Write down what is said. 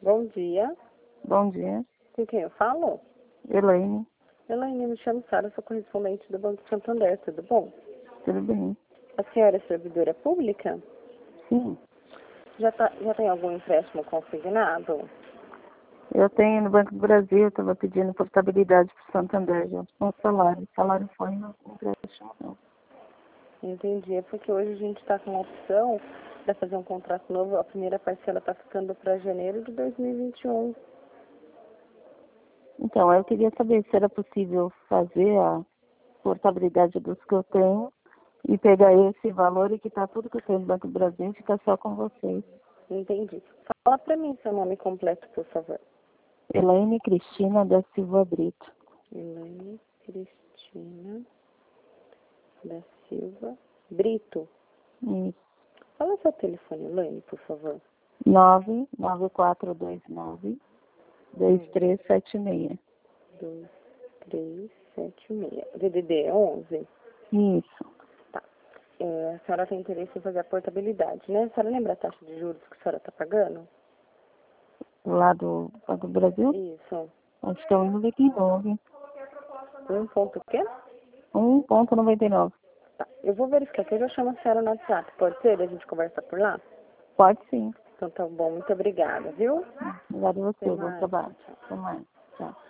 Bom dia. Bom dia. Com quem eu falo? Elaine. Elaine, me chamo Sara, sou correspondente do Banco Santander, tudo bom? Tudo bem? A senhora é servidora pública? Sim. Já tem algum empréstimo consignado? Eu tenho no Banco do Brasil, estava pedindo portabilidade para o Santander, junto com o salário. O salário foi no empréstimo, não. Entendi. É porque hoje a gente está com uma opção para fazer um contrato novo. A primeira parcela está ficando para janeiro de 2021. Então, eu queria saber se era possível fazer a portabilidade dos que eu tenho e pegar esse valor e quitar tudo que eu tenho no Banco do Brasil e ficar só com vocês. Entendi. Fala para mim seu nome completo, por favor. Elaine Cristina da Silva Brito. Elaine Cristina da Silva Brito. Isso. Fala seu telefone, Elaine, por favor. 99429-2376. 2376. DDD é 11? Isso. Tá. A senhora tem interesse em fazer a portabilidade, né? A senhora lembra a taxa de juros que a senhora está pagando? Lá do Banco do Brasil? Isso. Acho que é 1,99. Um ponto o quê? 1,99. Tá. Eu vou verificar aqui, eu já chamo a senhora no WhatsApp. Pode ser? A gente conversa por lá? Pode sim. Então tá bom. Muito obrigada, viu? Obrigada a você. Até Bom mais. trabalho. Tchau. Até mais. Tchau.